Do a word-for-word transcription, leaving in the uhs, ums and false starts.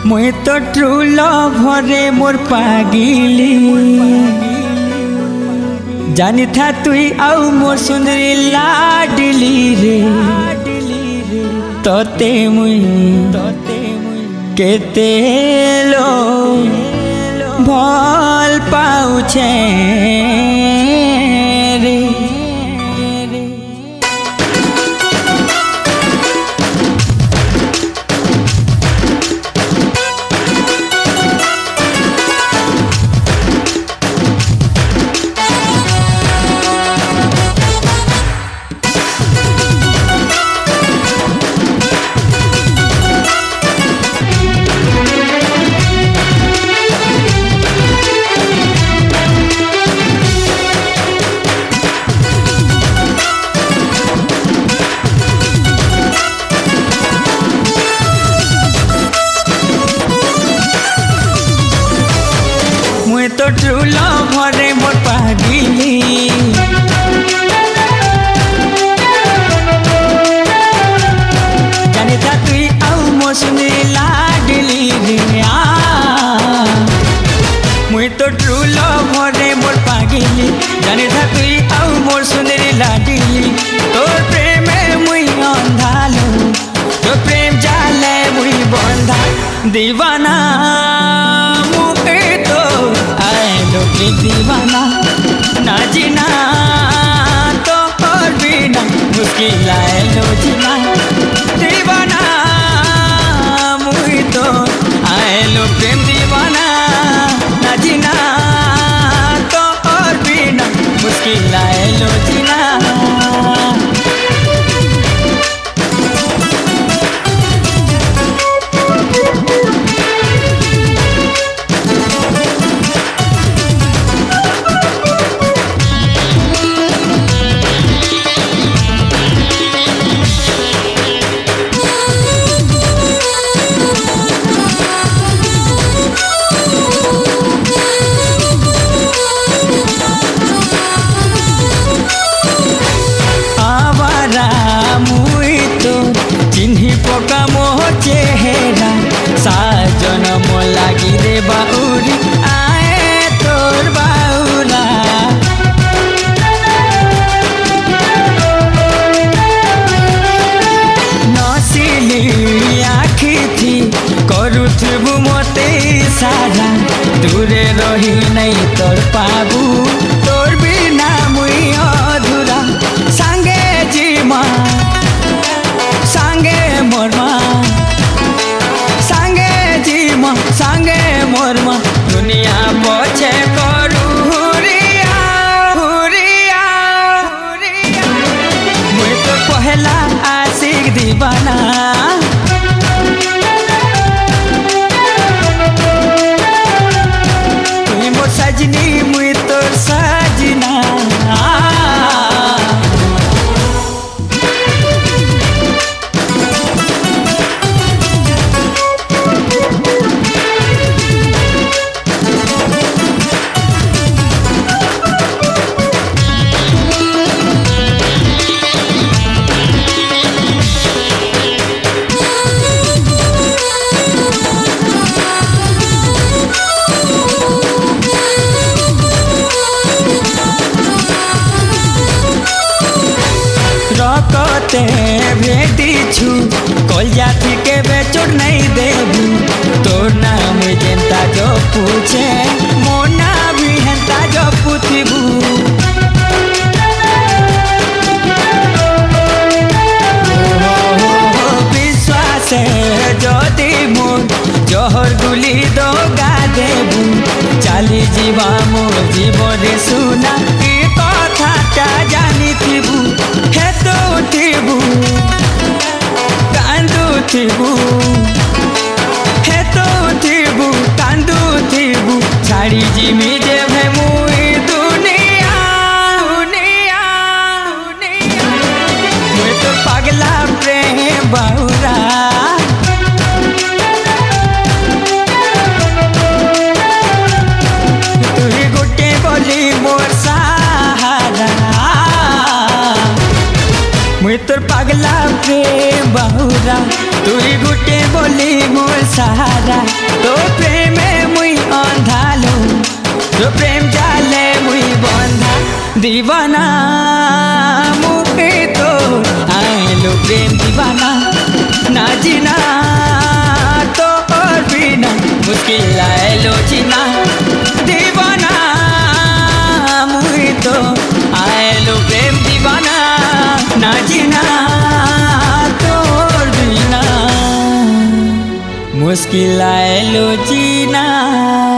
मुई तो true lover मोर पागिली जानी था तुई आउ मोर सुंदरी लाडली रे तोते मुई केते लो भल पाउछे रे। तो ट्रू लवर मोर पागिली जानी था तुई आउ मोर सुंदरी लाडली रे मुई तो ट्रू लवर मोर पागिली जानी था तुई आउ मोर सुंदरी लाडली तोर प्रेम मुई अंधालो तो प्रेम जाले मुई बंधा दीवाना दीवाना ना जीना तो और बिना मुश्किल है लो जीना दीवाना मुई तो आए लो प्रेम दीवाना ना जीना तो और बिना मुश्किल है लो जीना। साजन मो लागी रे बाउरी आए तोर बाउरा नसिली आखी थी करुथबु मते सारा दूरे रही नहीं तोर पाबू तोर बिना मुई अधूरा सांगे जीमा सांगे मोरमा सांगे मोरमा दुनिया पछे करू हुरिया हुरिया हुरिया मुई तो पहला आशिक दीवाना तुई मोर सजनी मुई तोर सजना रकते भेटी छु कल जाती के बेचोड़ नहीं देबू तोर नाम जेंता जो पूछे मोना भी हेंता जो पुथिबू विश्वास जदि मोर जहर गुली दगा देबू चाली जीवा मोर जीवन सुना ई कथाटा जानी थिबू हेतो थिबू कांदू थिबू हेतो थिबू कांदू थिबू छाड़ी जिमी जेभे मुई दुनिया दुनिया दुनिया मुई तो पागला प्रेम बाउरा तुई गोटे बोली मोर सहारा मुई तोर पागला प्रेम बहुरा। तू ही गुटे बोली मोर सहारा तो प्रेम मुई अंधालो तो प्रेम जाले मुई बंधा दीवाना मुझे तो आलो प्रेम दीवाना ना जीना तो और बिना मुश्किल आलो जीना दीवाना मुझे तो आलो प्रेम दीवाना ना जीना तो और बिना मुश्किल आलो जीना।